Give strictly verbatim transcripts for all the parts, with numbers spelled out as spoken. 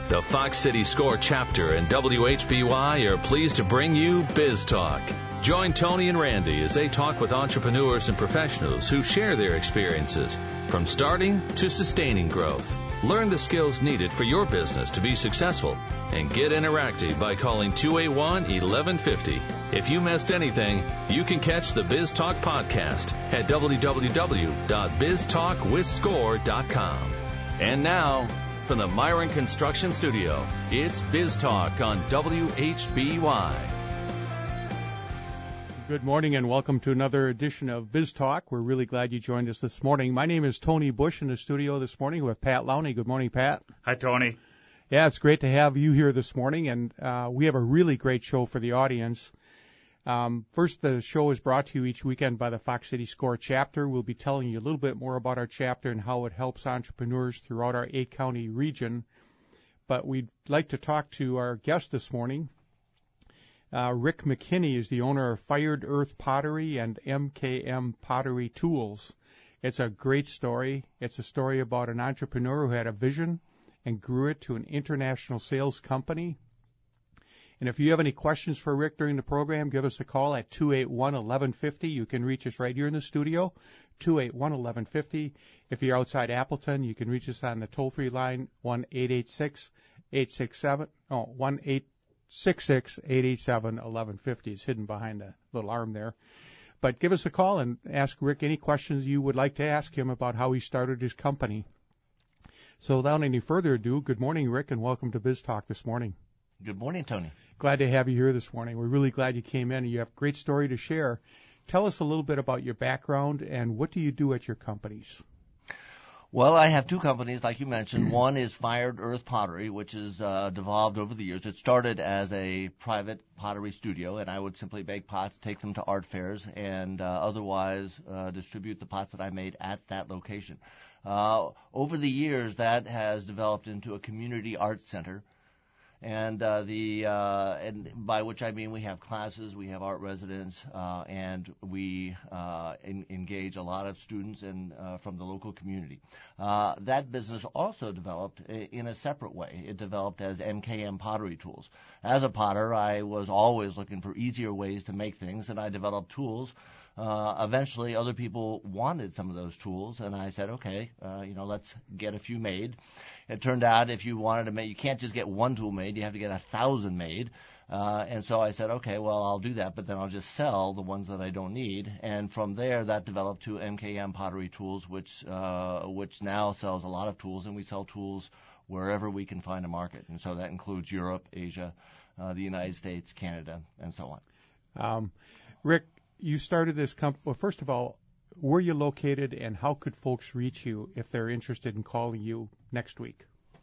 The Fox City Score chapter and W H B Y are pleased to bring you Biz Talk. Join Tony and Randy as they talk with entrepreneurs and professionals who share their experiences from starting to sustaining growth. Learn the skills needed for your business to be successful and get interactive by calling two eight one, eleven fifty. If you missed anything, you can catch the Biz Talk podcast at w w w dot biz talk with score dot com. And now, from the Myron Construction Studio, it's Biz Talk on W H B Y. Good morning and welcome to another edition of Biz Talk. We're really glad you joined us this morning. My name is Tony Bush in the studio this morning with Pat Lowney. Good morning, Pat. Hi, Tony. Yeah, it's great to have you here this morning, and uh, we have a really great show for the audience. Um, first, the show is brought to you each weekend by the Fox City Score chapter. We'll be telling you a little bit more about our chapter and how it helps entrepreneurs throughout our eight-county region. But we'd like to talk to our guest this morning. Uh, Rick McKinney is the owner of Fired Earth Pottery and M K M Pottery Tools. It's a great story. It's a story about an entrepreneur who had a vision and grew it to an international sales company. And if you have any questions for Rick during the program, give us a call at two eight one, eleven fifty. You can reach us right here in the studio, two eight one, eleven fifty. If you're outside Appleton, you can reach us on the toll-free line, one eight eight six, eight six seven, oh, one eight six six, eight eight seven, eleven fifty. It's hidden behind a little arm there. But give us a call and ask Rick any questions you would like to ask him about how he started his company. So without any further ado, good morning, Rick, and welcome to Biz Talk this morning. Good morning, Tony. Glad to have you here this morning. We're really glad you came in, and you have a great story to share. Tell us a little bit about your background and what do you do at your companies? Well, I have two companies, like you mentioned. One is Fired Earth Pottery, which has uh, devolved over the years. It started as a private pottery studio, and I would simply bake pots, take them to art fairs, and uh, otherwise uh, distribute the pots that I made at that location. Uh, over the years, that has developed into a community arts center. And uh, the uh, and by which I mean we have classes, we have art residents, uh, and we uh, en- engage a lot of students and uh, from the local community. Uh, that business also developed in a separate way. It developed as M K M Pottery Tools. As a potter, I was always looking for easier ways to make things, and I developed tools. Uh, eventually, other people wanted some of those tools, and I said, okay, uh, you know, let's get a few made. It turned out if you wanted to make, you can't just get one tool made, you have to get a thousand made. Uh, and so I said, okay, well, I'll do that, but then I'll just sell the ones that I don't need. And from there, that developed to M K M Pottery Tools, which uh, which now sells a lot of tools, and we sell tools wherever we can find a market. And so that includes Europe, Asia, uh, the United States, Canada, and so on. Um, Rick, you started this company. Well, first of all, where are you located, and how could folks reach you if they're interested in calling you next week?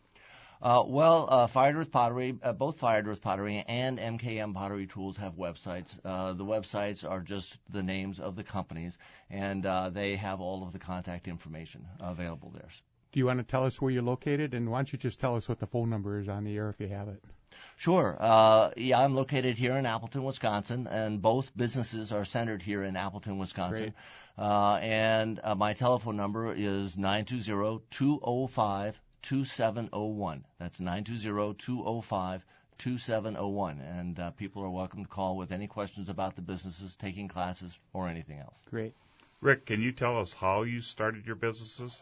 Uh, well, uh, Fired Earth Pottery, uh, both Fired Earth Pottery and M K M Pottery Tools have websites. Uh, the websites are just the names of the companies, and uh, they have all of the contact information available there. Do you want to tell us where you're located, and why don't you just tell us what the phone number is on the air if you have it? Sure. Uh, yeah, I'm located here in Appleton, Wisconsin, and both businesses are centered here in Appleton, Wisconsin. Uh, and uh, my telephone number is nine two zero, two zero five, two seven zero one. That's nine two zero, two zero five, two seven zero one. And uh, people are welcome to call with any questions about the businesses, taking classes, or anything else. Great. Rick, can you tell us how you started your businesses?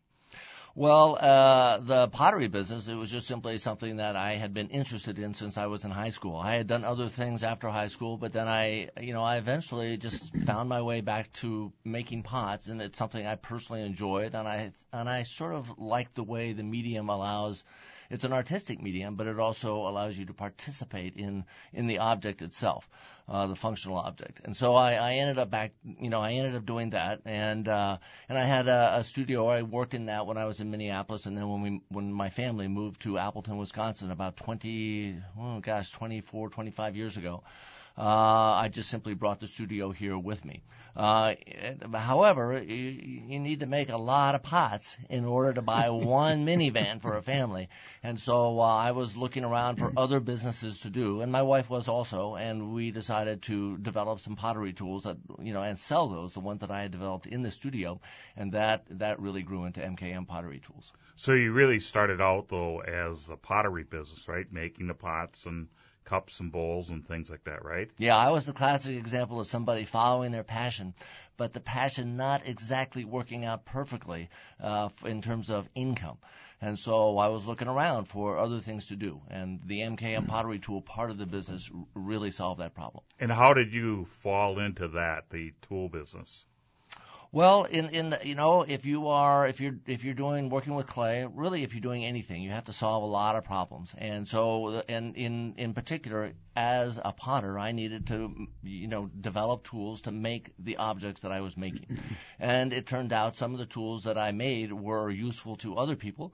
Well, uh, the pottery business, it was just simply something that I had been interested in since I was in high school. I had done other things after high school, but then I, you know, I eventually just found my way back to making pots, and it's something I personally enjoyed, and I, and I sort of like the way the medium allows. It's an artistic medium, but it also allows you to participate in, in the object itself, uh, the functional object. And so I, I ended up back, you know, I ended up doing that, and uh, and I had a, a studio. I worked in that when I was in Minneapolis, and then when we, when my family moved to Appleton, Wisconsin, about twenty, oh gosh, twenty-four, twenty-five years ago. Uh, I just simply brought the studio here with me. Uh, however, you, you need to make a lot of pots in order to buy one minivan for a family. And so uh, I was looking around for other businesses to do, and my wife was also, and we decided to develop some pottery tools that, you know, and sell those, the ones that I had developed in the studio, and that, that really grew into M K M Pottery Tools. So you really started out, though, as a pottery business, right? Making the pots and cups and bowls and things like that, right? Yeah, I was the classic example of somebody following their passion, but the passion not exactly working out perfectly uh, in terms of income. And so I was looking around for other things to do, and the M K M Pottery Tool part of the business really solved that problem. And how did you fall into that, the tool business? Well, in in the, you know, if you are if you're if you're doing working with clay, really if you're doing anything, you have to solve a lot of problems. And so, and in in particular, as a potter, I needed to, you know, develop tools to make the objects that I was making. And it turned out some of the tools that I made were useful to other people,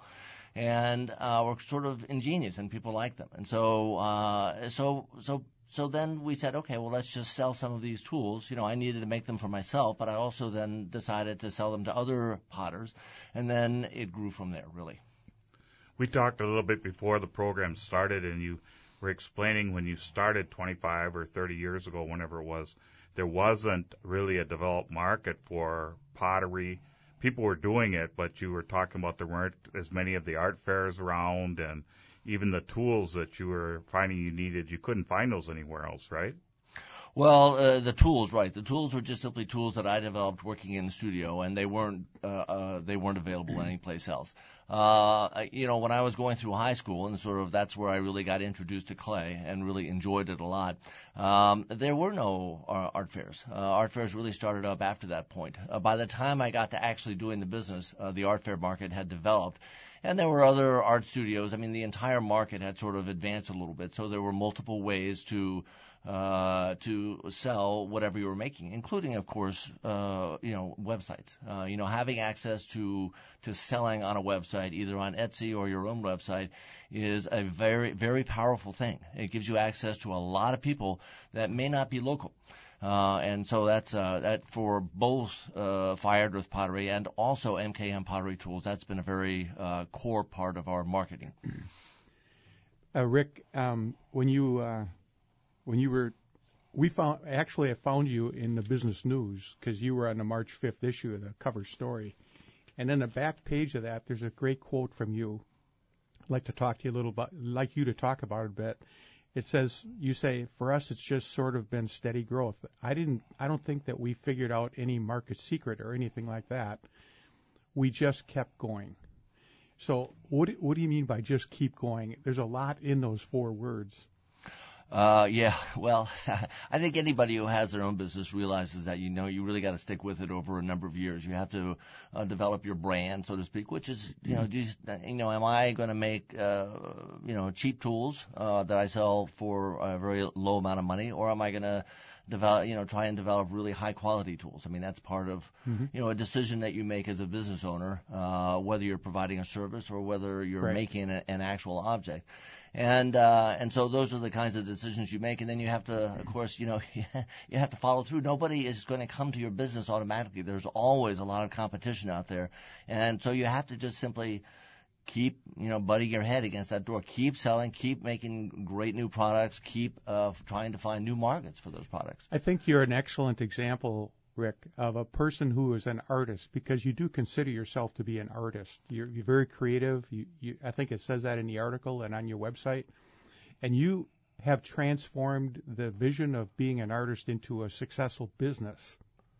and uh, were sort of ingenious, and people liked them. And so, uh, so so. So then we said, okay, well, let's just sell some of these tools. You know, I needed to make them for myself, but I also then decided to sell them to other potters, and then it grew from there, really. We talked a little bit before the program started, and you were explaining when you started twenty-five or thirty years ago, whenever it was, there wasn't really a developed market for pottery. People were doing it, but you were talking about there weren't as many of the art fairs around, and even the tools that you were finding you needed, you couldn't find those anywhere else, right? Well, uh, the tools, right? The tools were just simply tools that I developed working in the studio, and they weren't uh, uh, they weren't available anyplace else. Uh, you know, when I was going through high school, and sort of that's where I really got introduced to clay and really enjoyed it a lot. Um, there were no uh, art fairs. Uh, art fairs really started up after that point. Uh, by the time I got to actually doing the business, uh, the art fair market had developed. And there were other art studios. I mean, the entire market had sort of advanced a little bit, so there were multiple ways to uh, to sell whatever you were making, including, of course, uh, you know, websites. Uh, you know, having access to to selling on a website, either on Etsy or your own website, is a very, very powerful thing. It gives you access to a lot of people that may not be local. Uh, and so that's uh, that for both uh, Fired Earth Pottery and also M K M Pottery Tools. That's been a very uh, core part of our marketing. Uh, Rick, um, when you uh, when you were, we found actually I found you in the Business News because you were on the March fifth issue of the cover story, and in the back page of that, there's a great quote from you. I'd like to talk to you a little bit, like you to talk about it a bit. It says, you say, for us, it's just sort of been steady growth. I didn't, I don't think that we figured out any market secret or anything like that. We just kept going. So what, what do you mean by just keep going? There's a lot in those four words. Uh, yeah, well, I think anybody who has their own business realizes that, you know, you really got to stick with it over a number of years. You have to uh, develop your brand, so to speak, which is, you know, just, you know, am I going to make, uh, you know, cheap tools uh, that I sell for a very low amount of money, or am I going to develop, you know, try and develop really high quality tools? I mean, that's part of, mm-hmm. you know, a decision that you make as a business owner, uh, whether you're providing a service or whether you're right. making a, an actual object. And uh, and so those are the kinds of decisions you make, and then you have to, of course, you know, you have to follow through. Nobody is going to come to your business automatically. There's always a lot of competition out there, and so you have to just simply keep, you know, butting your head against that door. Keep selling, keep making great new products, keep uh, trying to find new markets for those products. I think you're an excellent example, Rick, of a person who is an artist, because you do consider yourself to be an artist. You're, you're very creative. You, you, I think it says that in the article and on your website. And you have transformed the vision of being an artist into a successful business.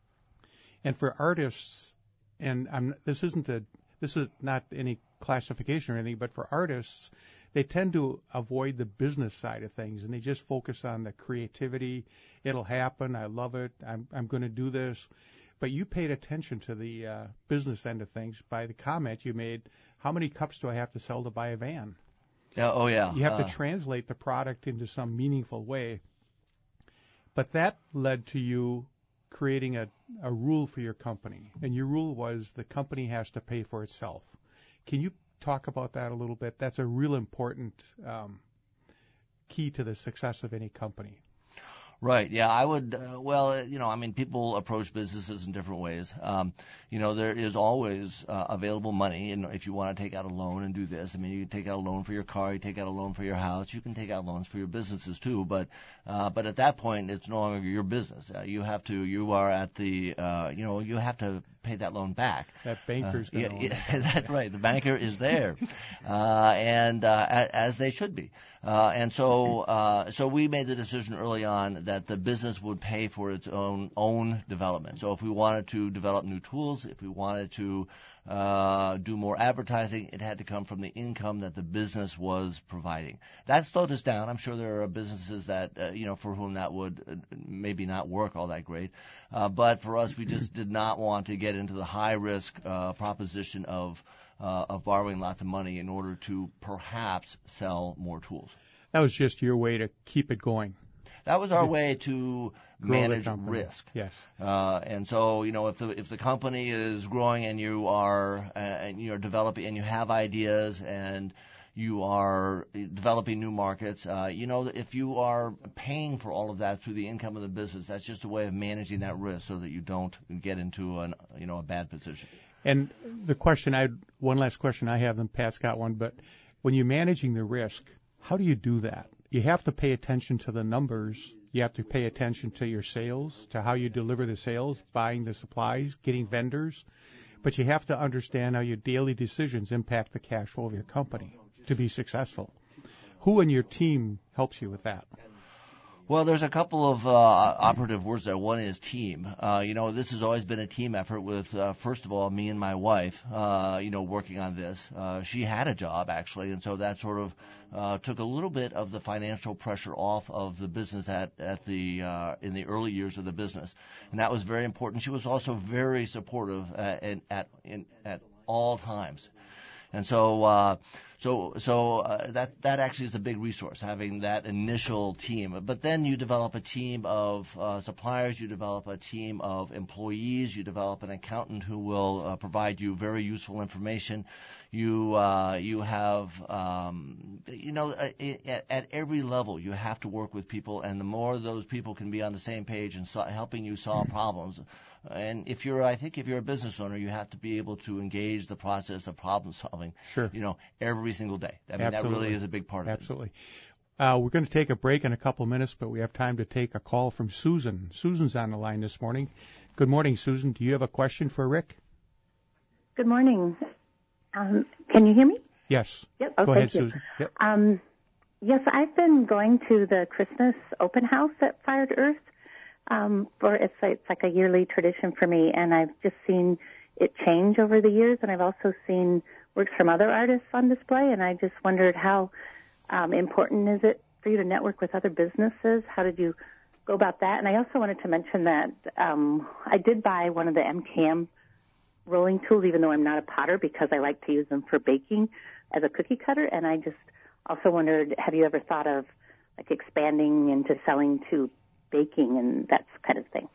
And for artists, and I'm, this isn't a, this is not any classification or anything, but for artists, they tend to avoid the business side of things, and they just focus on the creativity. It'll happen. I love it. I'm I'm going to do this. But you paid attention to the uh, business end of things by the comment you made. How many cups do I have to sell to buy a van? Yeah, oh, yeah. You have uh, to translate the product into some meaningful way. But that led to you creating a, a rule for your company, and your rule was the company has to pay for itself. Can you talk about that a little bit? That's a real important um, key to the success of any company. Right. Yeah, I would. Uh, well, you know, I mean, people approach businesses in different ways. Um, you know, there is always uh, available money, and if you want to take out a loan and do this, I mean, you can take out a loan for your car, you take out a loan for your house, you can take out loans for your businesses too. But, uh, but at that point, it's no longer your business. Uh, you have to. You are at the. Uh, you know, you have to pay that loan back. That banker's uh, going yeah, to yeah, that's right. The banker is there, uh, and uh, as they should be. Uh, and so, uh, so we made the decision early on that the business would pay for its own own development. So if we wanted to develop new tools, if we wanted to uh, do more advertising, it had to come from the income that the business was providing. That slowed us down. I'm sure there are businesses that uh, you know for whom that would uh, maybe not work all that great. Uh, but for us, we just did not want to get into the high risk uh, proposition of Uh, of borrowing lots of money in order to perhaps sell more tools. That was just your way to keep it going. That was our way to Grow manage risk. Yes. Uh, and so, you know, if the if the company is growing and you are uh, and you're developing and you have ideas and you are developing new markets, uh, you know, if you are paying for all of that through the income of the business, that's just a way of managing that risk so that you don't get into an you know a bad position. And the question, I one last question I have, and Pat's got one, but when you're managing the risk, how do you do that? You have to pay attention to the numbers. You have to pay attention to your sales, to how you deliver the sales, buying the supplies, getting vendors. But you have to understand how your daily decisions impact the cash flow of your company to be successful. Who in your team helps you with that? Well, there's a couple of uh, operative words there. One is team. Uh, you know, this has always been a team effort with, uh, first of all, me and my wife, uh, you know, working on this. Uh, she had a job, actually, and so that sort of uh, took a little bit of the financial pressure off of the business at, at the uh, in the early years of the business. And that was very important. She was also very supportive at, at, in, at all times. And so, uh, so, so uh, that that actually is a big resource, having that initial team. But then you develop a team of uh, suppliers, you develop a team of employees, you develop an accountant who will uh, provide you very useful information. You uh, you have um, you know at, at every level you have to work with people, and the more those people can be on the same page and so, helping you solve problems. And if you're, I think if you're a business owner, you have to be able to engage the process of problem solving, sure. you know, every single day. I mean, Absolutely. that really is a big part of Absolutely. it. Absolutely. Uh, we're going to take a break in a couple minutes, but we have time to take a call from Susan. Susan's on the line this morning. Good morning, Susan. Do you have a question for Rick? Good morning. Um, can you hear me? Yes. Yep. Oh, Go ahead, you. Susan. Yep. Um, yes, I've been going to the Christmas open house at Fired Earth. Um, for it's, it's like a yearly tradition for me, and I've just seen it change over the years, and I've also seen works from other artists on display, and I just wondered how um, important is it for you to network with other businesses? How did you go about that? And I also wanted to mention that um, I did buy one of the M K M rolling tools, even though I'm not a potter, because I like to use them for baking as a cookie cutter, and I just also wondered, have you ever thought of like expanding into selling to baking and that kind of thing?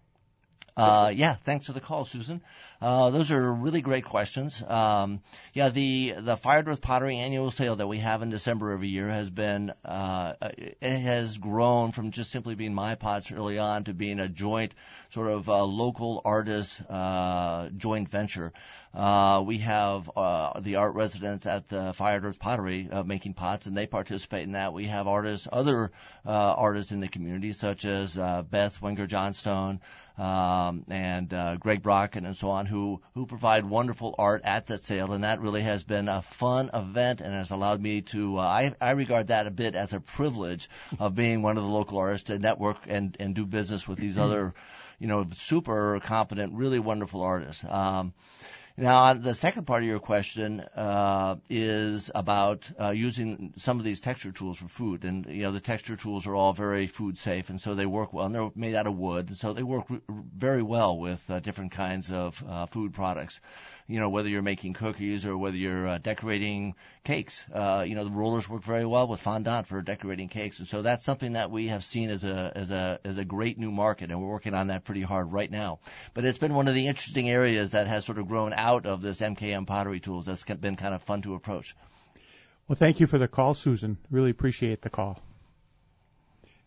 Uh, yeah, thanks for the call, Susan. Uh, those are really great questions. Um, yeah, the the Fired Earth Pottery annual sale that we have in December every year has been uh, it has grown from just simply being my pots early on to being a joint sort of uh, local artist uh, joint venture. Uh, we have uh, the art residents at the Fired Earth Pottery uh, making pots, and they participate in that. We have artists, other uh, artists in the community, such as uh, Beth Wenger Johnstone um, and uh, Greg Brocken and so on, who who provide wonderful art at that sale, and that really has been a fun event and has allowed me to. Uh, I I regard that a bit as a privilege of being one of the local artists to network and and do business with these other, you know, super competent, really wonderful artists. Um, Now, the second part of your question uh, is about uh, using some of these texture tools for food. And, you know, the texture tools are all very food safe, and so they work well. And they're made out of wood, and so they work r- very well with uh, different kinds of uh, food products. You know, whether you're making cookies or whether you're uh, decorating cakes. Uh, you know, the rollers work very well with fondant for decorating cakes. And so that's something that we have seen as a as a as a great new market, and we're working on that pretty hard right now. But it's been one of the interesting areas that has sort of grown out of this M K M pottery tools. That's been kind of fun to approach. Well, thank you for the call, Susan. Really appreciate the call.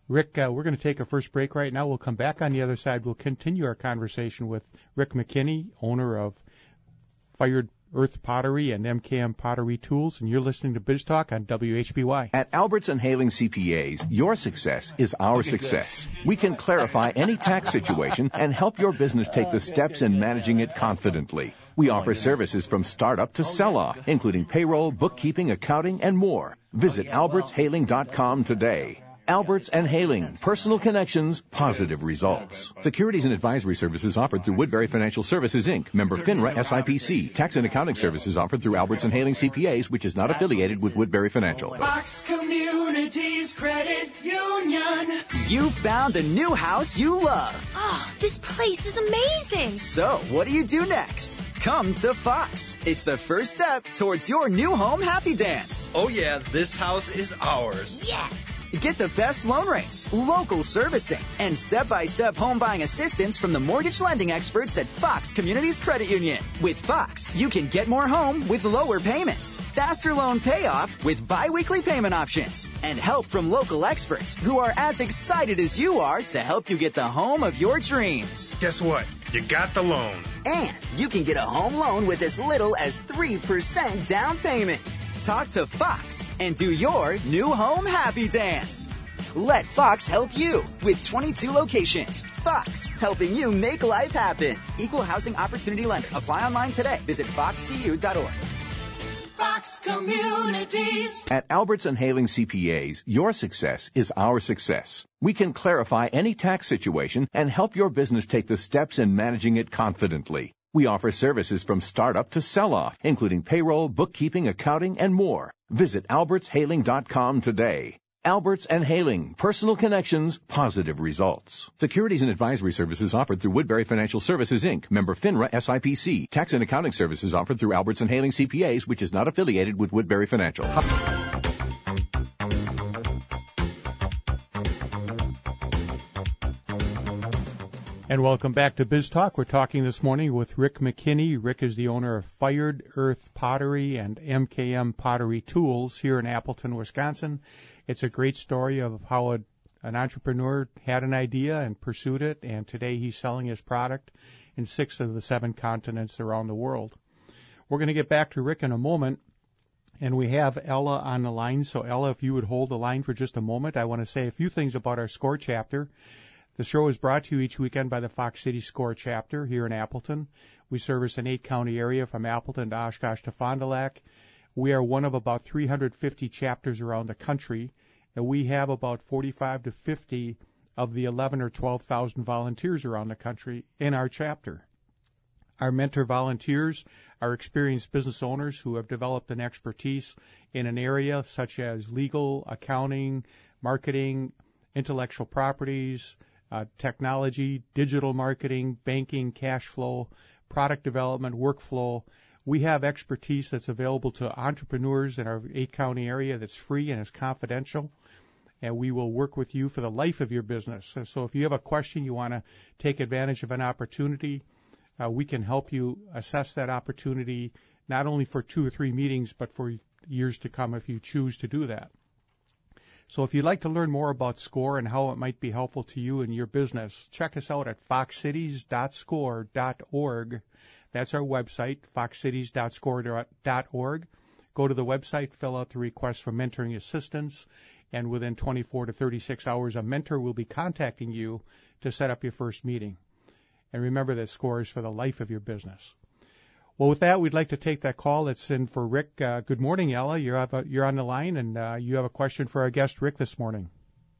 Rick, uh, we're going to take a first break right now. We'll come back on the other side. We'll continue our conversation with Rick McKinney, owner of Fired Earth Pottery and M K M Pottery Tools, and you're listening to Biz Talk on W H B Y. At Alberts and Haling C P As, your success is our success. We can clarify any tax situation and help your business take the steps in managing it confidently. We offer services from startup to sell-off, including payroll, bookkeeping, accounting, and more. Visit alberts haling dot com today. Alberts and Haling, personal connections, positive results. Securities and advisory services offered through Woodbury Financial Services, Incorporated. Member FINRA S I P C. Tax and accounting services offered through Alberts and Haling C P As, which is not affiliated with Woodbury Financial. Fox Communities Credit Union. You found the new house you love. Oh, this place is amazing. So, what do you do next? Come to Fox. It's the first step towards your new home happy dance. Oh yeah, this house is ours. Yes. Get the best loan rates, local servicing, and step-by-step home buying assistance from the mortgage lending experts at Fox Communities Credit Union. With Fox, you can get more home with lower payments, faster loan payoff with bi-weekly payment options, and help from local experts who are as excited as you are to help you get the home of your dreams. Guess what? You got the loan. And you can get a home loan with as little as three percent down payment. Talk to Fox and do your new home happy dance. Let Fox help you with twenty-two locations. Fox, helping you make life happen. Equal housing opportunity lender. Apply online today. Visit fox c u dot org. Fox Communities. At Alberts and Haling C P As, your success is our success. We can clarify any tax situation and help your business take the steps in managing it confidently. We offer services from startup to sell-off, including payroll, bookkeeping, accounting, and more. Visit alberts haling dot com today. Alberts and Haling, personal connections, positive results. Securities and advisory services offered through Woodbury Financial Services, Incorporated. Member FINRA S I P C. Tax and accounting services offered through Alberts and Haling C P As, which is not affiliated with Woodbury Financial. And welcome back to Biz Talk. We're talking this morning with Rick McKinney. Rick is the owner of Fired Earth Pottery and M K M Pottery Tools here in Appleton, Wisconsin. It's a great story of how a, an entrepreneur had an idea and pursued it, and today he's selling his product in six of the seven continents around the world. We're going to get back to Rick in a moment, and we have Ella on the line. So, Ella, if you would hold the line for just a moment, I want to say a few things about our SCORE chapter. The show is brought to you each weekend by the Fox City SCORE chapter here in Appleton. We service an eight-county area from Appleton to Oshkosh to Fond du Lac. We are one of about three hundred fifty chapters around the country, and we have about forty-five to fifty of the eleven or twelve thousand volunteers around the country in our chapter. Our mentor volunteers are experienced business owners who have developed an expertise in an area such as legal, accounting, marketing, intellectual properties, Uh, technology, digital marketing, banking, cash flow, product development, workflow. We have expertise that's available to entrepreneurs in our eight-county area that's free and is confidential, and we will work with you for the life of your business. So if you have a question, you want to take advantage of an opportunity, uh, we can help you assess that opportunity not only for two or three meetings, but for years to come if you choose to do that. So if you'd like to learn more about SCORE and how it might be helpful to you and your business, check us out at fox cities dot score dot org. That's our website, fox cities dot score dot org. Go to the website, fill out the request for mentoring assistance, and within twenty-four to thirty-six hours, a mentor will be contacting you to set up your first meeting. And remember that SCORE is for the life of your business. Well, with that, we'd like to take that call. That's in for Rick. Uh, good morning, Ella. You're, a, you're on the line, and uh, you have a question for our guest, Rick, this morning.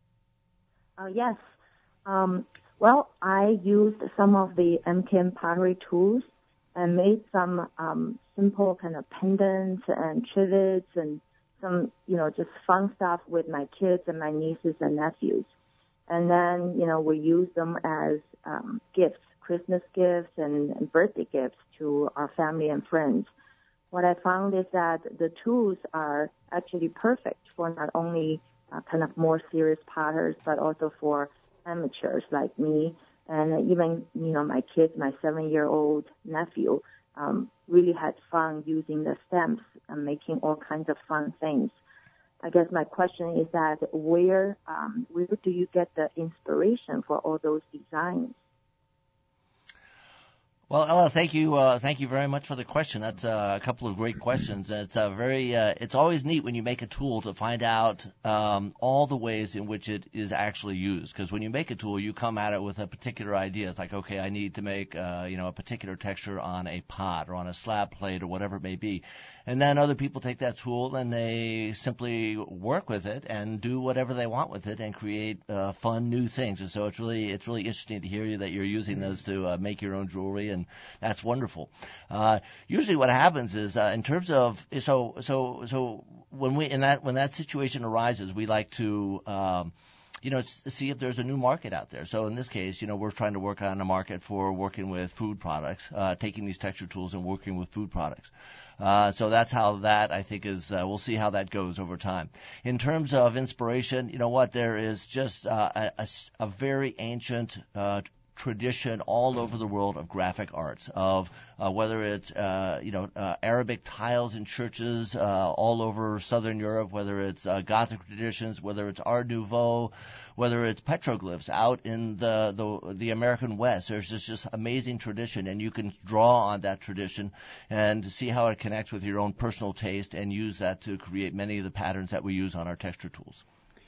Uh, yes. Um, well, I used some of the M K M pottery tools and made some um, simple kind of pendants and trivets and some, you know, just fun stuff with my kids and my nieces and nephews. And then, you know, we use them as um, gifts. Christmas gifts and, and birthday gifts to our family and friends. What I found is that the tools are actually perfect for not only uh, kind of more serious potters, but also for amateurs like me. And even, you know, my kids, my seven-year-old nephew, um, really had fun using the stamps and making all kinds of fun things. I guess my question is that where um, where do you get the inspiration for all those designs? Well, Ella, thank you, uh, thank you very much for the question. That's uh, a couple of great questions. It's uh, very, uh, it's always neat when you make a tool to find out um, all the ways in which it is actually used. Because when you make a tool, you come at it with a particular idea. It's like, okay, I need to make, uh, you know, a particular texture on a pot or on a slab plate or whatever it may be. And then other people take that tool and they simply work with it and do whatever they want with it and create uh, fun new things. And so it's really it's really interesting to hear you that you're using those to uh, make your own jewelry, and that's wonderful. Uh, usually, what happens is uh, in terms of so so so when we in that when that situation arises, we like to. Um, You know, see if there's a new market out there. So in this case, you know, we're trying to work on a market for working with food products, uh, taking these texture tools and working with food products. Uh, so that's how that, I think, is, uh, we'll see how that goes over time. In terms of inspiration, you know what, there is just uh, a, a, a very ancient uh tradition all over the world of graphic arts, of uh, whether it's uh, you know uh, Arabic tiles in churches uh, all over Southern Europe, whether it's uh, Gothic traditions, whether it's Art Nouveau, whether it's petroglyphs out in the the, the American West. There's just just amazing tradition, and you can draw on that tradition and see how it connects with your own personal taste, and use that to create many of the patterns that we use on our texture tools.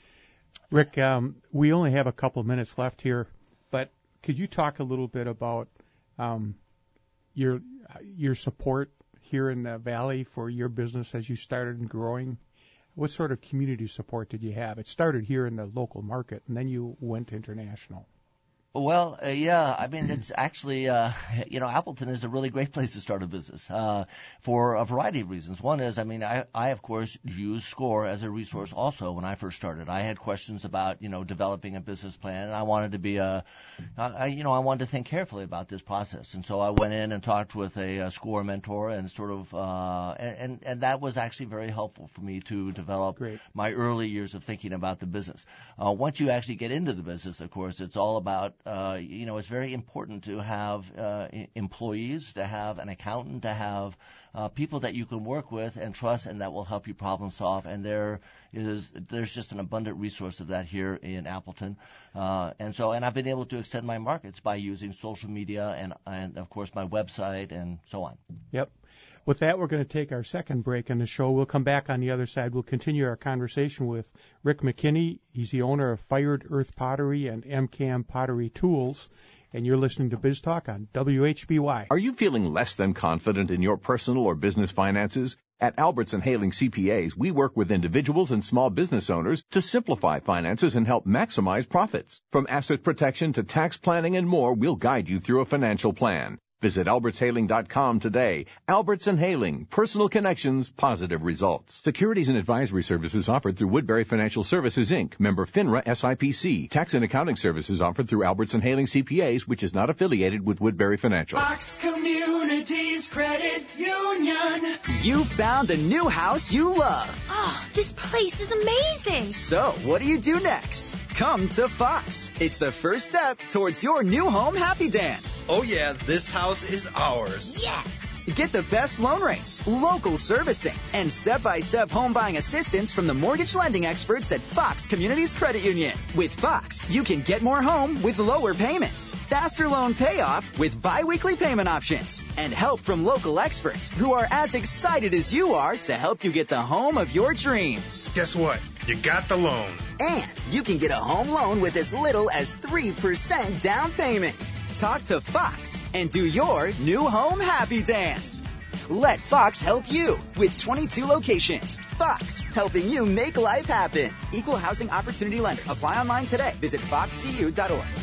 Rick, um, we only have a couple of minutes left here, but could you talk a little bit about um, your your support here in the Valley for your business as you started and growing? What sort of community support did you have? It started here in the local market, and then you went international. Well, uh, yeah, I mean, it's actually, uh, you know, Appleton is a really great place to start a business uh, for a variety of reasons. One is, I mean, I, I, of course, used SCORE as a resource also when I first started. I had questions about, you know, developing a business plan, and I wanted to be a, I, you know, I wanted to think carefully about this process. And so I went in and talked with a, a SCORE mentor and sort of, uh, and, and that was actually very helpful for me to develop great. my early years of thinking about the business. Uh, once you actually get into the business, of course, it's all about, Uh, you know, it's very important to have uh, employees, to have an accountant, to have uh, people that you can work with and trust, and that will help you problem solve. And there is, there's just an abundant resource of that here in Appleton. Uh, and so, and I've been able to extend my markets by using social media and, and of course, my website and so on. Yep. With that, we're going to take our second break in the show. We'll come back on the other side. We'll continue our conversation with Rick McKinney. He's the owner of Fired Earth Pottery and M C A M Pottery Tools. And you're listening to Biz Talk on W H B Y. Are you feeling less than confident in your personal or business finances? At Alberts and Haling C P As, we work with individuals and small business owners to simplify finances and help maximize profits. From asset protection to tax planning and more, we'll guide you through a financial plan. Visit alberts haling dot com today. Alberts and Haling, personal connections, positive results. Securities and advisory services offered through Woodbury Financial Services, Incorporated, member FINRA S I P C. Tax and accounting services offered through Alberts and Haling C P As, which is not affiliated with Woodbury Financial. Fox Communities Credit Union. You found the new house you love. Oh, this place is amazing. So, what do you do next? Come to Fox. It's the first step towards your new home happy dance. Oh yeah, this house is ours. Yes. Get the best loan rates, local servicing, and step-by-step home buying assistance from the mortgage lending experts at Fox Communities Credit Union. With Fox, you can get more home with lower payments, faster loan payoff with bi-weekly payment options, and help from local experts who are as excited as you are to help you get the home of your dreams. Guess what? You got the loan. And you can get a home loan with as little as three percent down payment. Talk to Fox and do your new home happy dance. Let Fox help you with twenty-two locations. Fox, helping you make life happen. Equal housing opportunity lender. Apply online today. Visit fox c u dot org.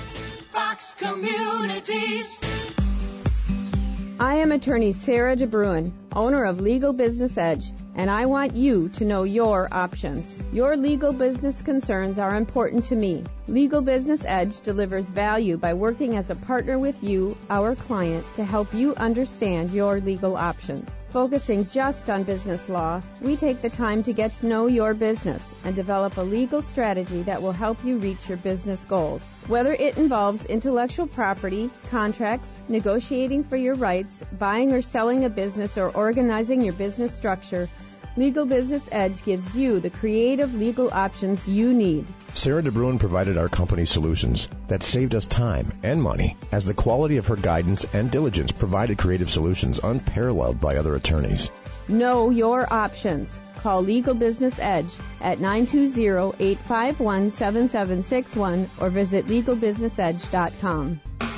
Fox Communities. I am attorney Sarah DeBruin, owner of Legal Business Edge, and I want you to know your options. Your legal business concerns are important to me. Legal Business Edge delivers value by working as a partner with you, our client, to help you understand your legal options. Focusing just on business law, we take the time to get to know your business and develop a legal strategy that will help you reach your business goals. Whether it involves intellectual property, contracts, negotiating for your rights, buying or selling a business, or organizing your business structure, Legal Business Edge gives you the creative legal options you need. Sarah DeBruin provided our company solutions that saved us time and money, as the quality of her guidance and diligence provided creative solutions unparalleled by other attorneys. Know your options. Call Legal Business Edge at nine two zero, eight five one, seven seven six one or visit legal business edge dot com.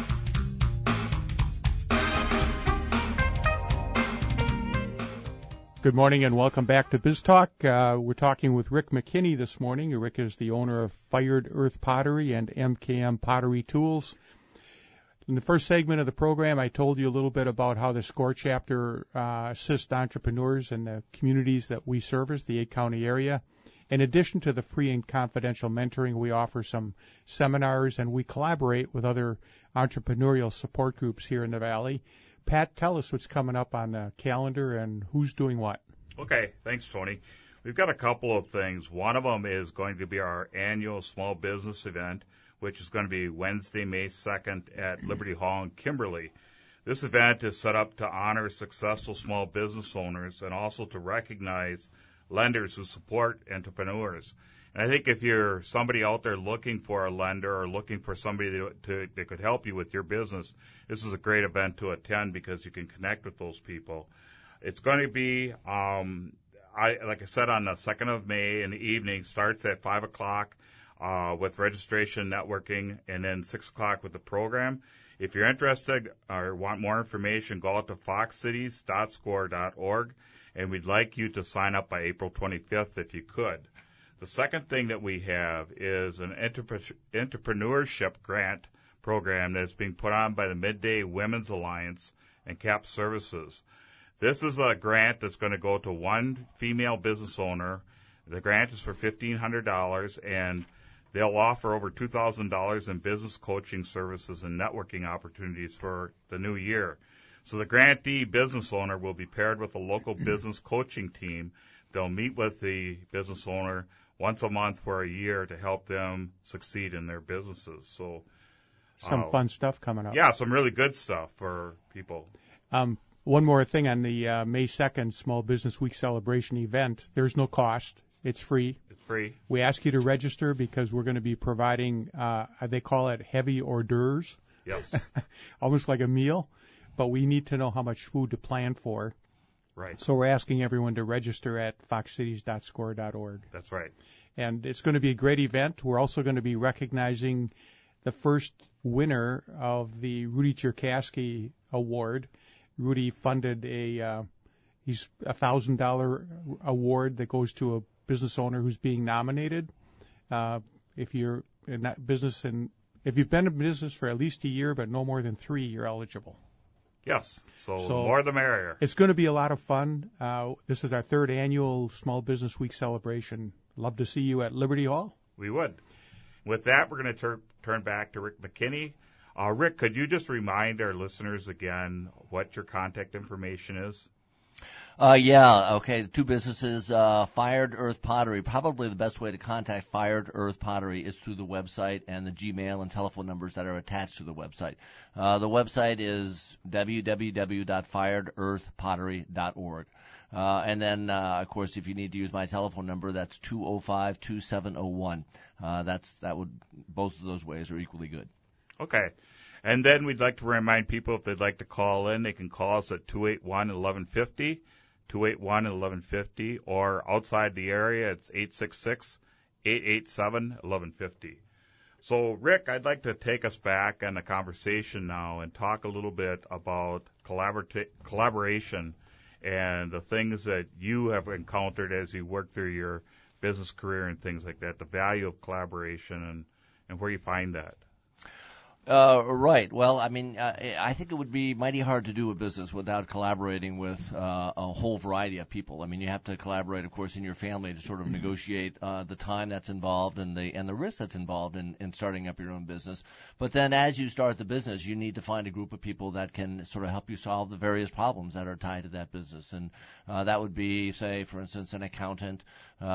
Good morning and welcome back to Biz Talk. Uh, we're talking with Rick McKinney this morning. Rick is the owner of Fired Earth Pottery and M K M Pottery Tools. In the first segment of the program, I told you a little bit about how the SCORE chapter uh, assists entrepreneurs in the communities that we service, the eight county area. In addition to the free and confidential mentoring, we offer some seminars and we collaborate with other entrepreneurial support groups here in the Valley. Pat, tell us what's coming up on the calendar and who's doing what. Okay, thanks, Tony. We've got a couple of things. One of them is going to be our annual small business event, which is going to be Wednesday, May second at Liberty Hall in Kimberly. This event is set up to honor successful small business owners and also to recognize lenders who support entrepreneurs. And I think if you're somebody out there looking for a lender or looking for somebody to, to, that could help you with your business, this is a great event to attend because you can connect with those people. It's going to be, um, I, like I said, on the second of May in the evening, starts at five o'clock uh, with registration, networking, and then six o'clock with the program. If you're interested or want more information, go out to fox cities dot score dot org, and we'd like you to sign up by April twenty-fifth if you could. The second thing that we have is an entrepreneurship grant program that's being put on by the Midday Women's Alliance and C A P Services. This is a grant that's going to go to one female business owner. The grant is for fifteen hundred dollars, and they'll offer over two thousand dollars in business coaching services and networking opportunities for the new year. So the grantee business owner will be paired with a local business coaching team. They'll meet with the business owner once a month for a year to help them succeed in their businesses. So some uh, fun stuff coming up. Yeah, some really good stuff for people. Um, one more thing on the uh, May second Small Business Week celebration event. There's no cost. It's free. It's free. We ask you to register because we're going to be providing, uh, they call it heavy hors d'oeuvres. Yes. Almost like a meal. But we need to know how much food to plan for. Right. So we're asking everyone to register at fox cities dot score dot org. That's right. And it's going to be a great event. We're also going to be recognizing the first winner of the Rudy Cherkasky Award. Rudy funded a uh, he's a one thousand dollars award that goes to a business owner who's being nominated. Uh, if you're in that business and if you've been in business for at least a year but no more than three, you're eligible. Yes, so, so the more the merrier. It's going to be a lot of fun. Uh, this is our third annual Small Business Week celebration. Love to see you at Liberty Hall. We would. With that, we're going to tur- turn back to Rick McKinney. Uh, Rick, could you just remind our listeners again what your contact information is? Uh, yeah, okay. The two businesses, uh, Fired Earth Pottery. Probably the best way to contact Fired Earth Pottery is through the website and the Gmail and telephone numbers that are attached to the website. Uh, the website is w w w dot fired earth pottery dot org. Uh, and then, uh, of course, if you need to use my telephone number, that's two oh five, two seven oh one. Uh, that's, that would, both of those ways are equally good. Okay. And then we'd like to remind people if they'd like to call in, they can call us at two eight one, eleven fifty, two eight one, eleven fifty, or outside the area, it's eight six six, eight eight seven, eleven fifty. So, Rick, I'd like to take us back on the conversation now and talk a little bit about collaborati- collaboration and the things that you have encountered as you work through your business career and things like that, the value of collaboration and, and where you find that. Uh, right. Well, I mean, uh, I think it would be mighty hard to do a business without collaborating with uh, a whole variety of people. I mean, you have to collaborate, of course, in your family to sort of mm-hmm. negotiate uh, the time that's involved and the and the risk that's involved in, in starting up your own business. But then as you start the business, you need to find a group of people that can sort of help you solve the various problems that are tied to that business. And uh, that would be, say, for instance, an accountant,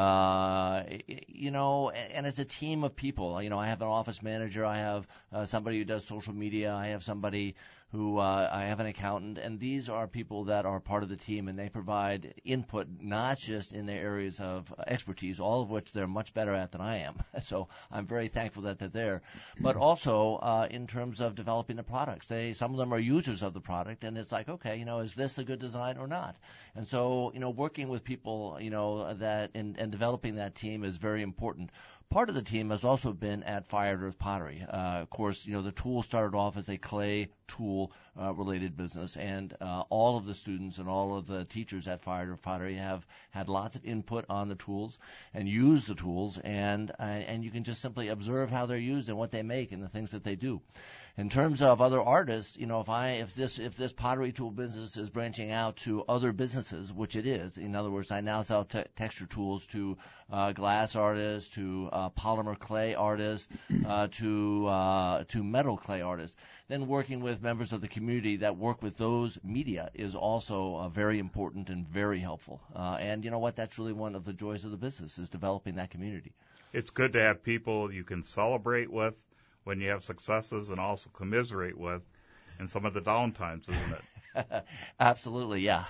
uh, you know, and, and it's a team of people. You know, I have an office manager. I have uh, somebody who does social media. I have somebody who uh, I have an accountant, and these are people that are part of the team, and they provide input not just in their areas of expertise, all of which they're much better at than I am. So I'm very thankful that they're there, but also uh, in terms of developing the products. They some of them are users of the product, and it's like, okay, you know, is this a good design or not? And so, you know, working with people, you know, that and, and developing that team is very important. Part of the team has also been at Fired Earth Pottery. Uh, of course, you know, the tool started off as a clay tool uh, related business, and uh, all of the students and all of the teachers at Fired Earth Pottery have had lots of input on the tools and use the tools, and uh, and you can just simply observe how they're used and what they make and the things that they do. In terms of other artists, you know, if I if this if this pottery tool business is branching out to other businesses, which it is, in other words, I now sell te- texture tools to uh, glass artists, to uh, polymer clay artists, uh, to uh, to metal clay artists. Then working with members of the community that work with those media is also uh, very important and very helpful. Uh, and you know what? That's really one of the joys of the business, is developing that community. It's good to have people you can celebrate with when you have successes and also commiserate with in some of the downtimes, isn't it? Absolutely, yeah.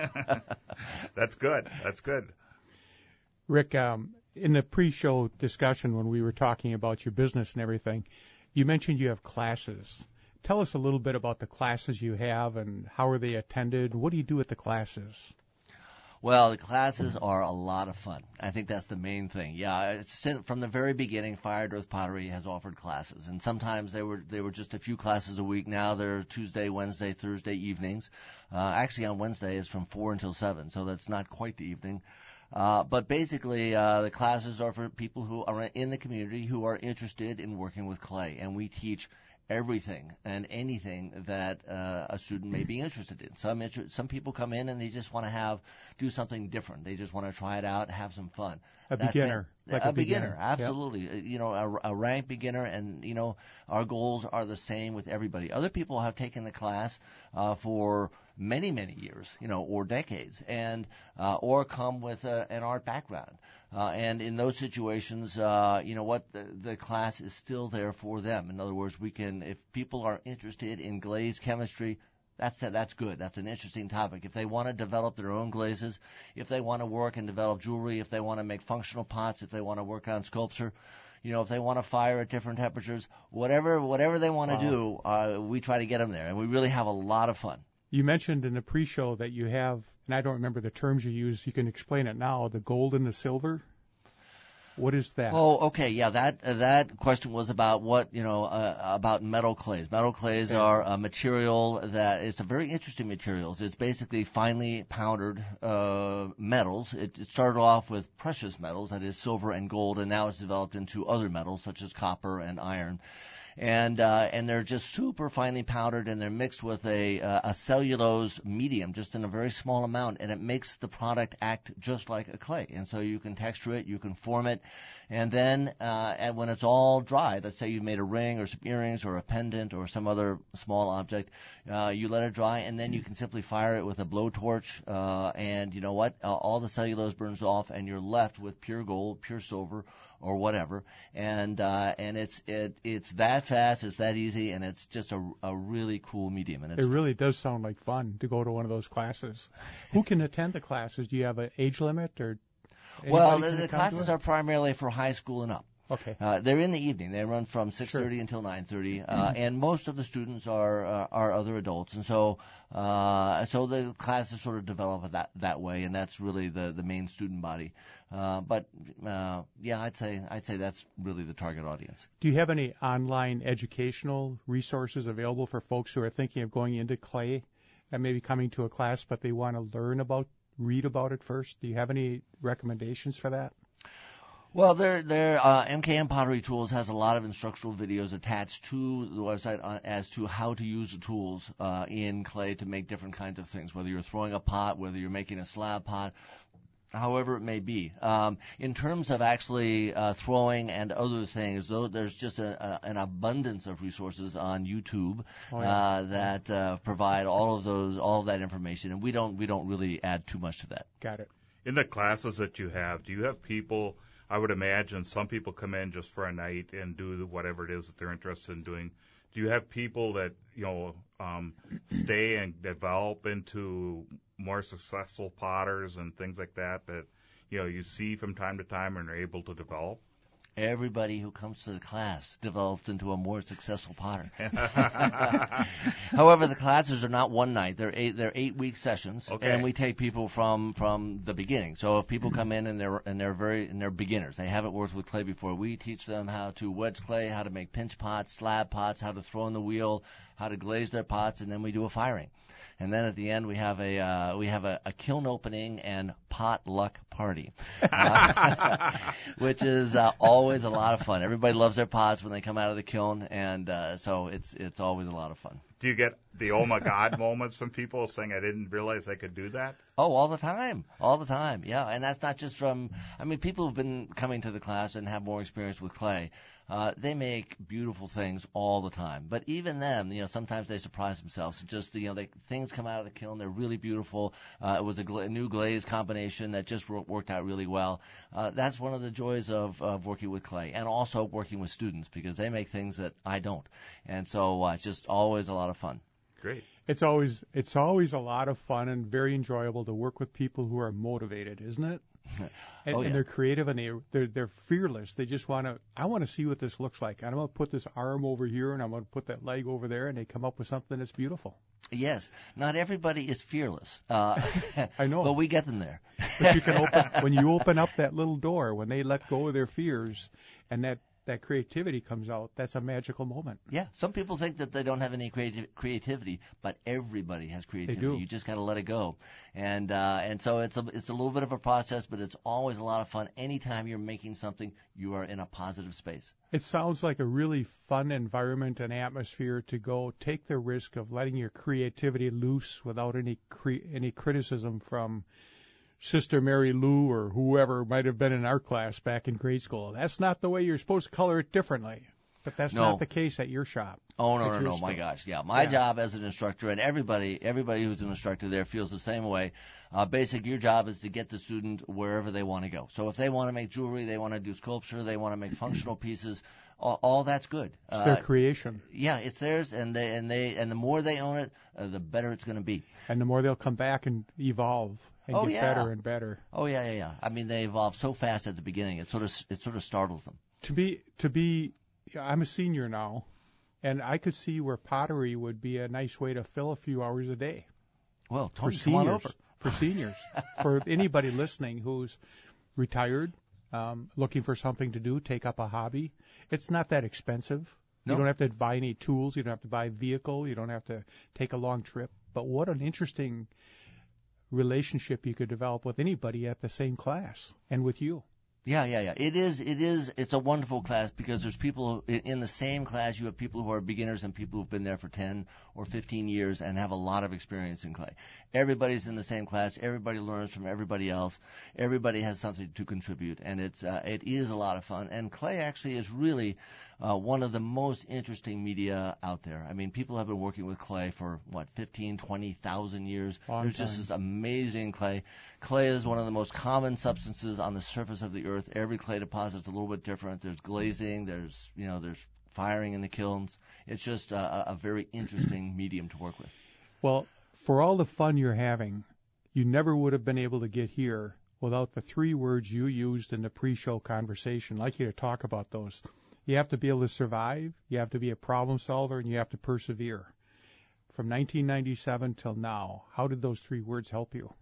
That's good. That's good. Rick, um, in the pre-show discussion when we were talking about your business and everything, you mentioned you have classes. Tell us a little bit about the classes you have and how are they attended? What do you do at the classes? Well, the classes are a lot of fun. I think that's the main thing. Yeah, it's, from the very beginning, Fired Earth Pottery has offered classes, and sometimes they were they were just a few classes a week. Now they're Tuesday, Wednesday, Thursday evenings. Uh, actually, on Wednesday is from four until seven, so that's not quite the evening. Uh, but basically, uh, the classes are for people who are in the community who are interested in working with clay, and we teach everything and anything that uh, a student may be interested in. Some inter- some people come in and they just want to have do something different. They just want to try it out, have some fun. A That's beginner, it. like a, a beginner, beginner. absolutely. Yep. You know, a, a rank beginner, and you know, our goals are the same with everybody. Other people have taken the class uh, for many, many years, you know, or decades, and uh, or come with a, an art background. Uh, and in those situations, uh, you know what, the, the class is still there for them. In other words, we can, if people are interested in glaze chemistry, that's that's good. That's an interesting topic. If they want to develop their own glazes, if they want to work and develop jewelry, if they want to make functional pots, if they want to work on sculpture, you know, if they want to fire at different temperatures, whatever whatever they want to wow. do, uh, we try to get them there, and we really have a lot of fun. You mentioned in the pre-show that you have, and I don't remember the terms you used. You can explain it now. The gold and the silver. What is that? Oh, okay, yeah. That uh, that question was about what you know uh, about metal clays. Metal clays yeah. are a material that it's a very interesting material. It's basically finely powdered uh, metals. It, it started off with precious metals, that is silver and gold, and now it's developed into other metals such as copper and iron. And uh, and they're just super finely powdered, and they're mixed with a uh, a cellulose medium, just in a very small amount, and it makes the product act just like a clay. And so you can texture it, you can form it, and then uh, and when it's all dry, let's say you made a ring or some earrings or a pendant or some other small object, uh, you let it dry, and then you can simply fire it with a blowtorch, uh, and you know what? Uh, all the cellulose burns off, and you're left with pure gold, pure silver, or whatever, and uh, and it's it it's that fast, it's that easy, and it's just a, a really cool medium. And it's it really does sound like fun to go to one of those classes. Who can attend the classes? Do you have an age limit or? Well, the, the classes are primarily for high school and up. Okay. Uh, they're in the evening. They run from six thirty sure. until nine thirty, uh, mm-hmm. and most of the students are uh, are other adults, and so uh, so the classes sort of develop that that way, and that's really the, the main student body. Uh, but uh, yeah, I'd say I'd say that's really the target audience. Do you have any online educational resources available for folks who are thinking of going into clay and maybe coming to a class, but they want to learn about, read about it first? Do you have any recommendations for that? Well, their their uh, M K M Pottery Tools has a lot of instructional videos attached to the website uh, as to how to use the tools uh, in clay to make different kinds of things, whether you're throwing a pot, whether you're making a slab pot, however it may be. Um, in terms of actually uh, throwing and other things, though, there's just a, a, an abundance of resources on YouTube oh, yeah. uh, that uh, provide all of those, all of that information, and we don't we don't really add too much to that. Got it. In the classes that you have, do you have people? I would imagine some people come in just for a night and do whatever it is that they're interested in doing. do you have people that, you know, um, stay and develop into more successful potters and things like that that, you know, you see from time to time and are able to develop? Everybody who comes to the class develops into a more successful potter. However, the classes are not one night; they're eight they're eight week sessions, Okay. and we take people from from the beginning. So if people come in and they're and they're very and they're beginners, they haven't worked with clay before, we teach them how to wedge clay, how to make pinch pots, slab pots, how to throw in the wheel, how to glaze their pots, and then we do a firing. And then at the end we have a uh, we have a, a kiln opening and potluck party, uh, which is uh, always a lot of fun. Everybody loves their pots when they come out of the kiln, and uh, so it's it's always a lot of fun. Do you get the oh my God moments from people saying, I didn't realize I could do that? Oh, all the time. All the time, yeah. And that's not just from, I mean, people who've been coming to the class and have more experience with clay, uh, they make beautiful things all the time. But even them, you know, sometimes they surprise themselves. Just, you know, they, things come out of the kiln, they're really beautiful. Uh, it was a, gla- a new glaze combination that just wor- worked out really well. Uh, that's one of the joys of, of working with clay, and also working with students, because they make things that I don't. And so uh, it's just always a lot of fun. Great. It's always it's always a lot of fun and very enjoyable to work with people who are motivated, isn't it? And, oh, yeah. and they're creative and they they're, they're fearless. They just want to. I want to see what this looks like. I'm going to put this arm over here and I'm going to put that leg over there, and they come up with something that's beautiful. Yes, not everybody is fearless. Uh, I know, but we get them there. But you can open when you open up that little door, when they let go of their fears, and that. that creativity comes out, that's a magical moment. Yeah, some people think that they don't have any creative creativity, but everybody has creativity. They do. You just got to let it go, and uh, and so it's a it's a little bit of a process, but it's always a lot of fun. Anytime you're making something, you are in a positive space. It sounds like a really fun environment and atmosphere to go take the risk of letting your creativity loose without any cre- any criticism from Sister Mary Lou or whoever might have been in our class back in grade school. That's not the way you're supposed to color it differently. But that's no. not the case at your shop. Oh, no, at no, no, store. my gosh. Yeah, my yeah. job as an instructor, and everybody everybody who's an instructor there feels the same way. Uh, basic, your job is to get the student wherever they want to go. So if they want to make jewelry, they want to do sculpture, they want to make functional pieces, all, all that's good. It's uh, their creation. Yeah, it's theirs, and they and they and the more they own it, uh, the better it's going to be. And the more they'll come back and evolve and oh, get yeah. better and better. Oh yeah, yeah, yeah. I mean, they evolve so fast at the beginning. It sort of it sort of startles them. To be to be, I'm a senior now, and I could see where pottery would be a nice way to fill a few hours a day. Well, for Tony, seniors, come on over. For seniors, for anybody listening who's retired, um, looking for something to do, take up a hobby. It's not that expensive. No. You don't have to buy any tools. You don't have to buy a vehicle. You don't have to take a long trip. But what an interesting relationship you could develop with anybody at the same class and with you. Yeah, yeah, yeah. It is, it is, it's a wonderful class because there's people in the same class. You have people who are beginners and people who've been there for ten or fifteen years and have a lot of experience in clay. Everybody's in the same class. Everybody learns from everybody else. Everybody has something to contribute, and it's, uh, it is a lot of fun. And clay actually is really uh, one of the most interesting media out there. I mean, people have been working with clay for what, fifteen, twenty thousand years. Long There's time. just this amazing clay. Clay is one of the most common substances on the surface of the earth. Every clay deposit is a little bit different. There's glazing. There's, you know, there's firing in the kilns. It's just a, a very interesting medium to work with. Well, for all the fun you're having, you never would have been able to get here without the three words you used in the pre-show conversation. I'd like you to talk about those. You have to be able to survive, you have to be a problem solver, and you have to persevere. From nineteen ninety-seven till now, how did those three words help you?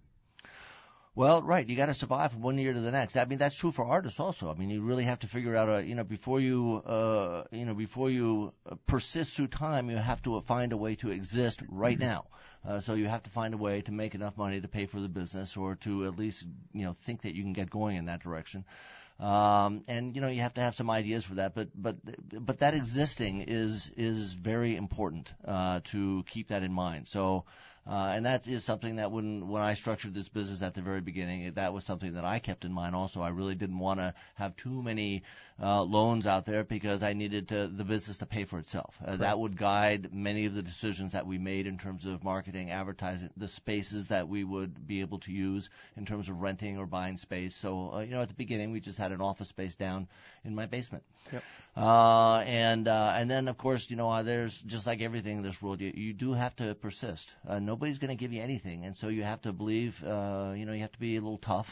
Well, right. You got to survive from one year to the next. I mean, that's true for artists also. I mean, you really have to figure out a, you know, before you, uh, you know, before you persist through time, you have to find a way to exist right now. Uh, so you have to find a way to make enough money to pay for the business or to at least, you know, think that you can get going in that direction. Um, and, you know, you have to have some ideas for that, but, but, but that existing is, is very important, uh, to keep that in mind. So, Uh, and that is something that when when I structured this business at the very beginning, that was something that I kept in mind also. I really didn't want to have too many uh, loans out there because I needed to, the business to pay for itself. Uh, Right. That would guide many of the decisions that we made in terms of marketing, advertising, the spaces that we would be able to use in terms of renting or buying space. So, uh, you know, at the beginning, we just had an office space down in my basement. Yep. Uh, and uh, and then, of course, you know, uh, there's just like everything in this world, you, you do have to persist. Uh, nobody's going to give you anything, and so you have to believe. Uh, you know, you have to be a little tough,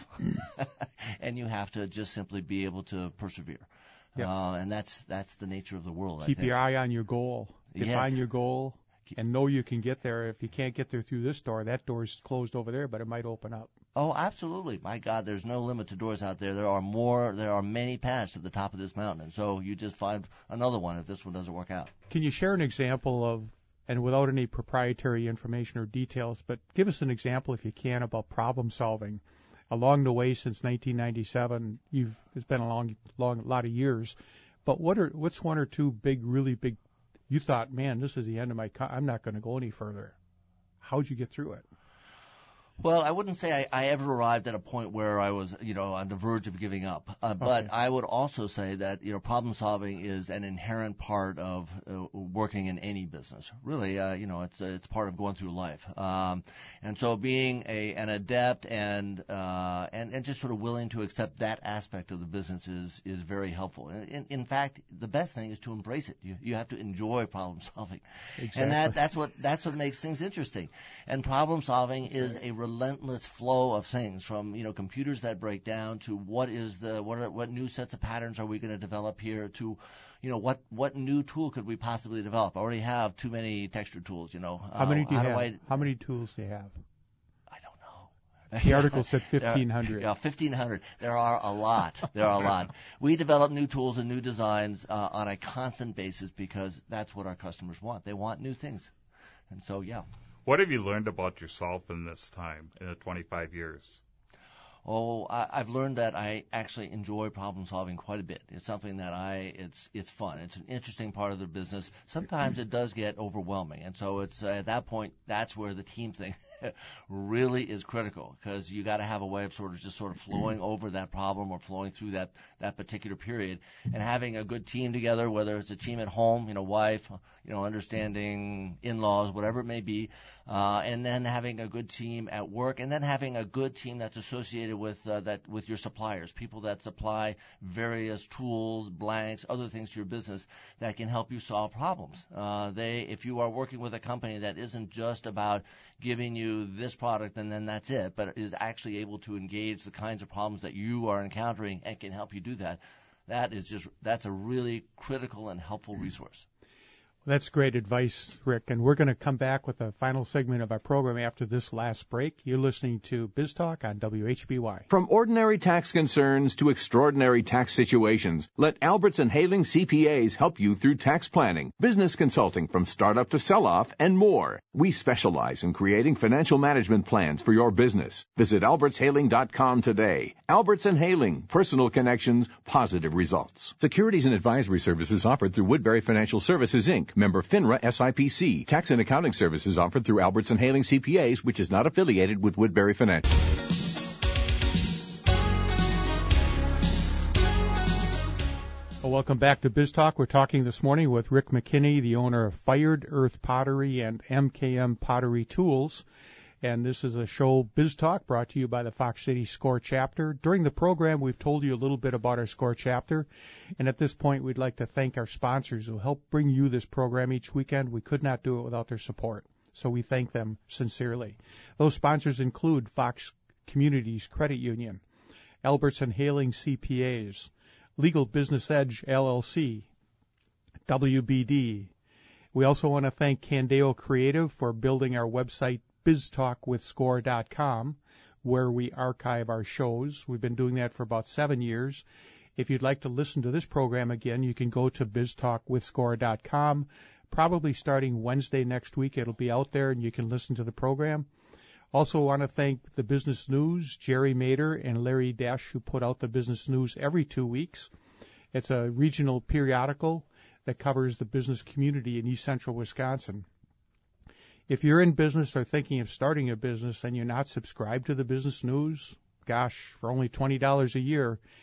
and you have to just simply be able to persevere. Yep. Uh, and that's that's the nature of the world. I Keep think. your eye on your goal. Yes. Define your goal, and know you can get there. If you can't get there through this door, that door's closed over there, but it might open up. Oh, absolutely. My God, there's no limit to doors out there. There are more, there are many paths to the top of this mountain. And so you just find another one if this one doesn't work out. Can you share an example of, and without any proprietary information or details, but give us an example, if you can, about problem solving along the way since nineteen ninety-seven? You've, it's been a long, long, lot of years. But what are, what's one or two big, really big, you thought, man, this is the end of my, co- I'm not going to go any further. How'd you get through it? Well, I wouldn't say I, I ever arrived at a point where I was, you know, on the verge of giving up. Uh, but Okay. I would also say that, you know, problem solving is an inherent part of uh, working in any business. Really, uh, you know, it's uh, it's part of going through life. Um, and so being a an adept and uh, and and just sort of willing to accept that aspect of the business is is very helpful. In, in fact, the best thing is to embrace it. You you have to enjoy problem solving, Exactly. and that that's what that's what makes things interesting. And problem solving is a relentless flow of things, from, you know, computers that break down to what is the what are, what new sets of patterns are we going to develop here, to, you know, what what new tool could we possibly develop? I already have too many texture tools, you know. How many do you how have? I, How many tools do you have? I don't know. The article said fifteen hundred. Yeah, fifteen hundred. There are a lot. There are a lot. We develop new tools and new designs uh, on a constant basis because that's what our customers want. They want new things. And so, yeah. What have you learned about yourself in this time, in the twenty-five years? Oh, I, I've learned that I actually enjoy problem solving quite a bit. It's something that I, it's it's fun. It's an interesting part of the business. Sometimes it does get overwhelming, and so it's uh, at that point, that's where the team thing really is critical, because you got to have a way of sort of just sort of flowing over that problem or flowing through that that particular period, and having a good team together, whether it's a team at home, you know, wife, you know, understanding in-laws, whatever it may be, uh, and then having a good team at work, and then having a good team that's associated with uh, that with your suppliers, people that supply various tools, blanks, other things to your business that can help you solve problems. Uh, they, if you are working with a company that isn't just about giving you this product and then that's it, but is actually able to engage the kinds of problems that you are encountering and can help you do that, that is just, that's a really critical and helpful resource. That's great advice, Rick. And we're going to come back with a final segment of our program after this last break. You're listening to Biz Talk on W H B Y. From ordinary tax concerns to extraordinary tax situations, let Alberts and Haling C P As help you through tax planning, business consulting from startup to sell-off, and more. We specialize in creating financial management plans for your business. Visit alberts haling dot com today. Alberts and Haling, personal connections, positive results. Securities and advisory services offered through Woodbury Financial Services, Incorporated. Member FINRA S I P C. Tax and accounting services offered through Alberts and Haling C P As, which is not affiliated with Woodbury Financial. Well, welcome back to Biz Talk. We're talking this morning with Rick McKinney, the owner of Fired Earth Pottery and M K M Pottery Tools. And this is a show, Biz Talk, brought to you by the Fox City SCORE chapter. During the program, we've told you a little bit about our SCORE chapter. And at this point, we'd like to thank our sponsors who help bring you this program each weekend. We could not do it without their support. So we thank them sincerely. Those sponsors include Fox Communities Credit Union, Alberts and Haling C P As, Legal Business Edge L L C, W B D. We also want to thank Candeo Creative for building our website, biz talk with score dot com, where we archive our shows. We've been doing that for about seven years. If you'd like to listen to this program again, you can go to biz talk with score dot com. Probably starting Wednesday next week, it'll be out there and you can listen to the program. Also want to thank the Business News, Jerry Mader and Larry Dash, who put out the Business News every two weeks. It's a regional periodical that covers the business community in East Central Wisconsin. If you're in business or thinking of starting a business and you're not subscribed to the Business News, gosh, for only twenty dollars a year,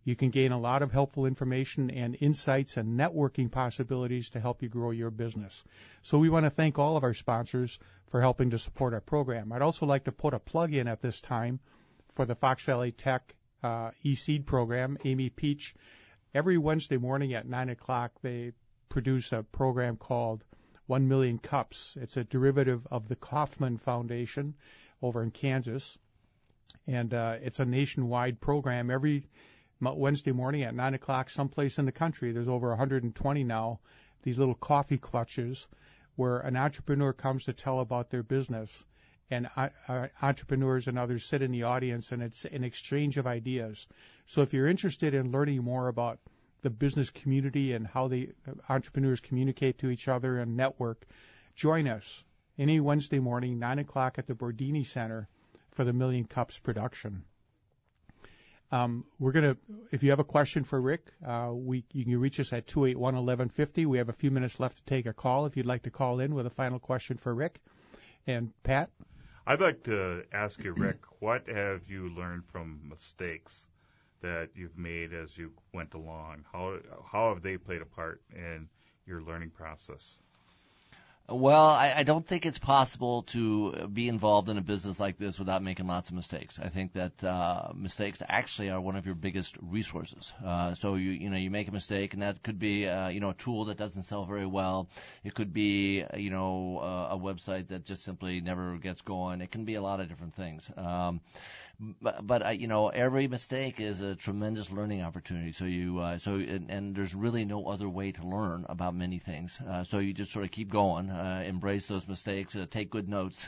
You can gain a lot of helpful information and insights and networking possibilities to help you grow your business. So we want to thank all of our sponsors for helping to support our program. I'd also like to put a plug in at this time for the Fox Valley Tech uh, e-seed program. Amy Peach, every Wednesday morning at nine o'clock, they produce a program called One Million Cups. It's a derivative of the Kauffman Foundation over in Kansas. And uh, it's a nationwide program. Every Wednesday morning at nine o'clock, someplace in the country, there's over one hundred twenty now, these little coffee clutches where an entrepreneur comes to tell about their business. And uh, uh, entrepreneurs and others sit in the audience, and it's an exchange of ideas. So if you're interested in learning more about the business community and how the entrepreneurs communicate to each other and network, join us any Wednesday morning, nine o'clock at the Bordini Center for the Million Cups production. Um, we're going to, if you have a question for Rick, uh, we you can reach us at two eight one, one one five zero. We have a few minutes left to take a call if you'd like to call in with a final question for Rick. And Pat? I'd like to ask you, Rick, what have you learned from mistakes that you've made as you went along? How how have they played a part in your learning process? Well, I, I don't think it's possible to be involved in a business like this without making lots of mistakes. I think that uh, mistakes actually are one of your biggest resources. Uh, so you you know you make a mistake, and that could be uh, you know a tool that doesn't sell very well. It could be you know uh, a website that just simply never gets going. It can be a lot of different things. Um, But, but uh, you know, every mistake is a tremendous learning opportunity. So you, uh, so and, and there's really no other way to learn about many things. Uh, so you just sort of keep going, uh, embrace those mistakes, uh, take good notes,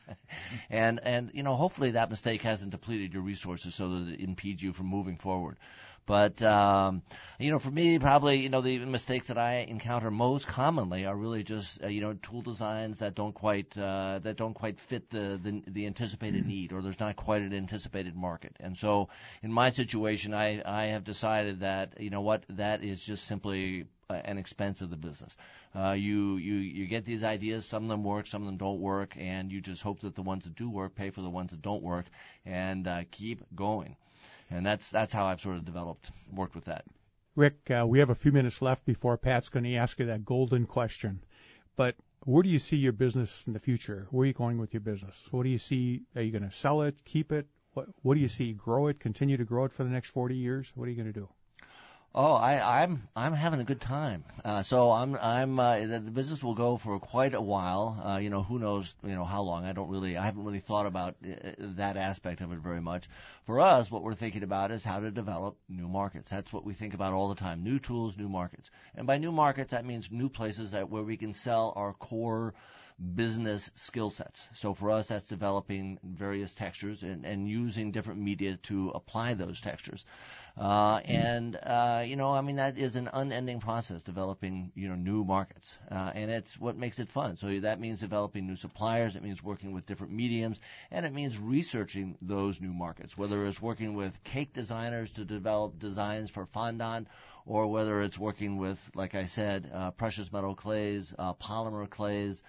and and you know, hopefully that mistake hasn't depleted your resources so that it impedes you from moving forward. But, um, you know, for me, probably, you know, the mistakes that I encounter most commonly are really just, uh, you know, tool designs that don't quite, uh, that don't quite fit the, the, the anticipated need, or there's not quite an anticipated market. And so in my situation, I, I have decided that, you know what, that is just simply an expense of the business. Uh, you, you, you get these ideas, some of them work, some of them don't work, and you just hope that the ones that do work pay for the ones that don't work, and, uh, keep going. And that's that's how I've sort of developed, worked with that. Rick, uh, we have a few minutes left before Pat's going to ask you that golden question. But where do you see your business in the future? Where are you going with your business? What do you see? Are you going to sell it, keep it? What, what do you see? Grow it, continue to grow it for the next forty years? What are you going to do? Oh, I, I'm I'm having a good time. Uh, so I'm I'm uh, the, the business will go for quite a while. Uh, you know, who knows? You know how long? I don't really. I haven't really thought about uh, that aspect of it very much. For us, what we're thinking about is how to develop new markets. That's what we think about all the time: new tools, new markets. And by new markets, that means new places that where we can sell our core business skill sets. So for us, that's developing various textures and, and using different media to apply those textures. Uh, and, uh, you know, I mean, that is an unending process, developing, you know, new markets. Uh, and it's what makes it fun. So that means developing new suppliers. It means working with different mediums. And it means researching those new markets, whether it's working with cake designers to develop designs for fondant, or whether it's working with, like I said, uh, precious metal clays, uh, polymer clays,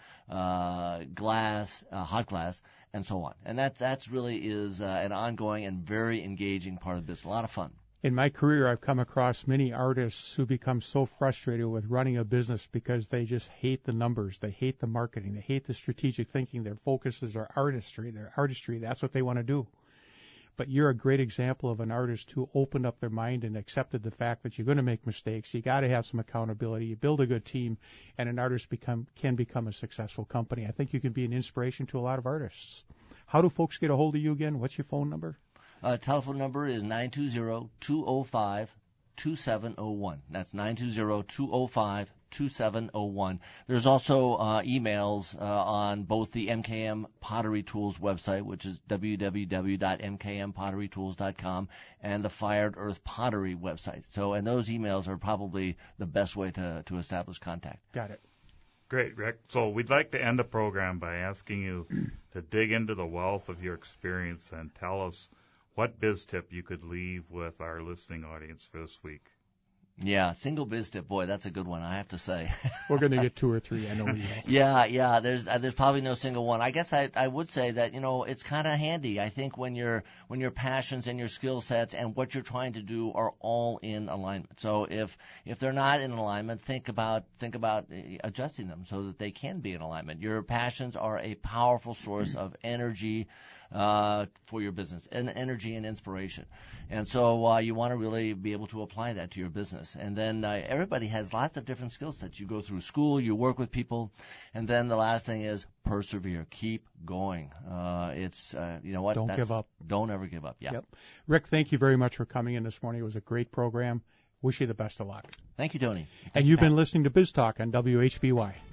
uh, glass, uh, hot glass, and so on. And that that's really is uh, an ongoing and very engaging part of this. A lot of fun. In my career, I've come across many artists who become so frustrated with running a business because they just hate the numbers, they hate the marketing, they hate the strategic thinking. Their focus is their artistry, their artistry. That's what they want to do. But you're a great example of an artist who opened up their mind and accepted the fact that you're going to make mistakes. You got to have some accountability. You build a good team, and an artist become can become a successful company. I think you can be an inspiration to a lot of artists. How do folks get a hold of you again? What's your phone number? Uh, telephone number is nine two zero, two zero five, two seven zero one. That's nine two zero, two zero five, two seven zero one. There's also uh, emails uh, on both the M K M Pottery Tools website, which is w w w dot m k m pottery tools dot com, and the Fired Earth Pottery website. So, and those emails are probably the best way to, to establish contact. Got it. Great, Rick. So we'd like to end the program by asking you to dig into the wealth of your experience and tell us what biz tip you could leave with our listening audience for this week. Yeah, single biz tip, boy, that's a good one, I have to say. We're going to get two or three, I know we will. Yeah, yeah, there's uh, there's probably no single one. I guess I I would say that, you know, it's kind of handy. I think when your when your passions and your skill sets and what you're trying to do are all in alignment. So if if they're not in alignment, think about think about adjusting them so that they can be in alignment. Your passions are a powerful source of energy uh, for your business, and energy and inspiration. And so uh, you want to really be able to apply that to your business. And then uh, everybody has lots of different skill sets. You go through school, you work with people, and then the last thing is persevere. Keep going. Uh, it's, uh, you know what? Don't That's, give up. Don't ever give up. Yeah. Yep. Rick, thank you very much for coming in this morning. It was a great program. Wish you the best of luck. Thank you, Tony. Thank and you, you've Pat. been listening to Biz Talk on W H B Y.